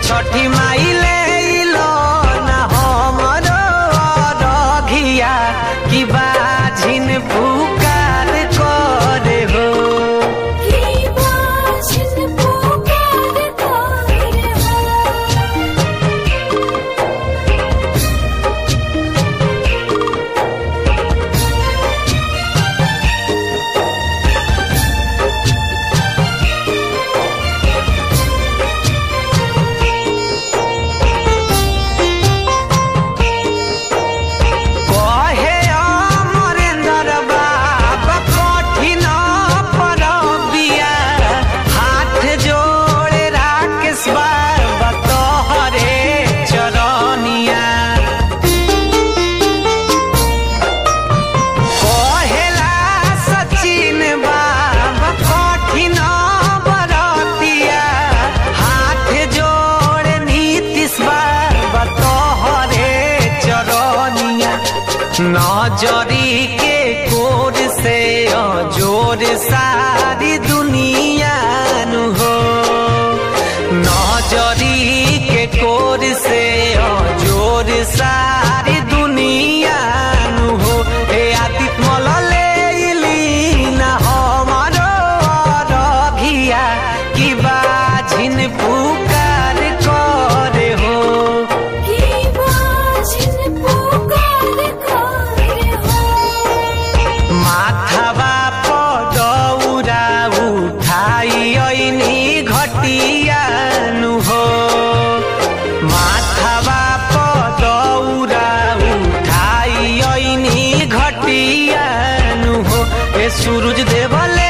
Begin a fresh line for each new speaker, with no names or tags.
छठी माई ले लो ना हमरो रघिया की बाझिन पुकार करे हो। नजरी के कोर से जोर सारी दुनिया नु हो। नजरी के कोर से जोर सारी दुनिया नु हो। हे आदित मल ले ना हमारो रघिया की बाझिन पुकार करे हो। माथावा पदौरा उठाई ऐनी घटिया नु हो। माथावा पदौरा उठाई ऐनी घटिया नु हो। ए सूरज देवले